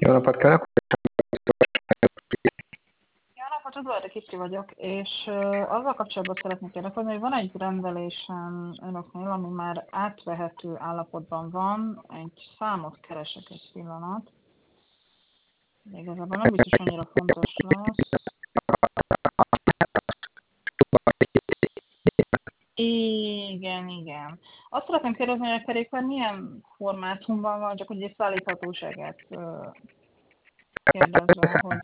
Jó napot kívánok! Jó napot, Udvardi Kicsi vagyok, és azzal kapcsolatban szeretnék érdeklődni, hogy van egy rendelésem önöknél, ami már átvehető állapotban van, egy számot keresek egy pillanat, de igazából nem biztos annyira fontos lesz. Igen, igen. Azt szeretném kérdezni, hogy a kerékpár milyen formátumban van, csak ugye szállíthatóságát kérdezve, hogy...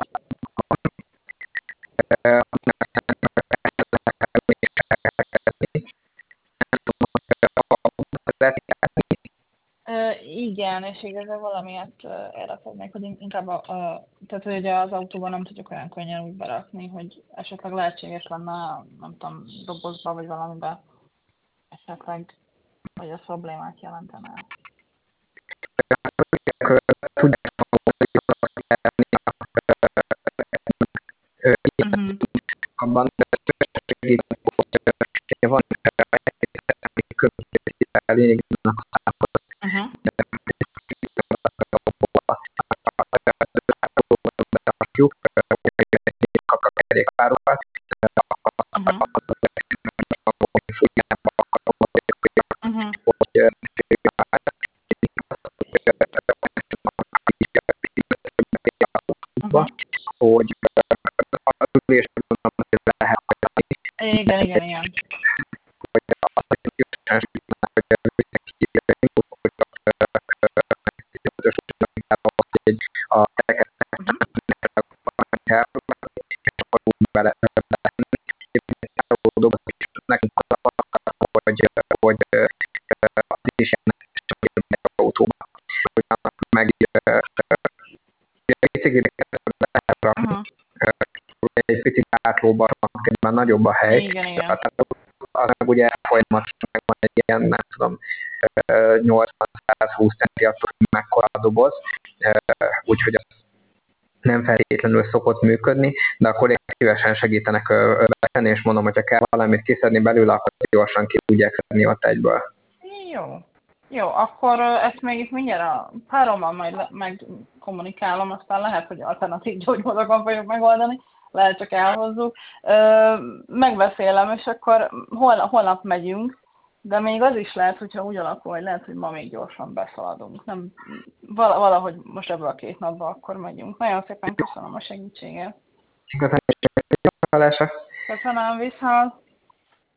Igen, és igazából valamiért erre fognék, hogy inkább tehát hogy az autóban nem tudjuk olyan könnyen úgy berakni, hogy esetleg lehetséges lenne, nem tudom, dobozba vagy valamibe esetleg, hogy ez problémát jelentene. Uh-huh. Abban segíteni, hogy van lényegében Uh-huh. a kerékpárokat, Uh-huh. Uh-huh. Uh-huh. hogy az ülésben lehet, Igen, igen, igen. hogy a nekünk hogy az is ennek autóban, hogy meg egy picit átlóban van, nagyobb a hely. Igen, igen. Tehát az meg ugye folyamatosan megvan egy ilyen, nem tudom, 80-120 centi attól, hogy mekkora a doboz, úgyhogy az nem feltétlenül szokott működni, de akkor én szívesen segítenek betenni, és mondom, hogyha kell valamit kiszedni belőle, akkor gyorsan ki tudják szedni ott egyből. Jó. Jó, akkor ezt még itt mindjárt a párommal majd megkommunikálom, aztán lehet, hogy alternatív gyógymódokon fogjuk megoldani, lehet csak elhozzuk. Megbeszélem, és akkor holnap megyünk, de még az is lehet, hogyha úgy alakul, hogy lehet, hogy ma még gyorsan beszaladunk. Nem, valahogy most ebből a 2 napban akkor megyünk. Nagyon szépen köszönöm a segítséget. Igazán is Köszönöm, viszont.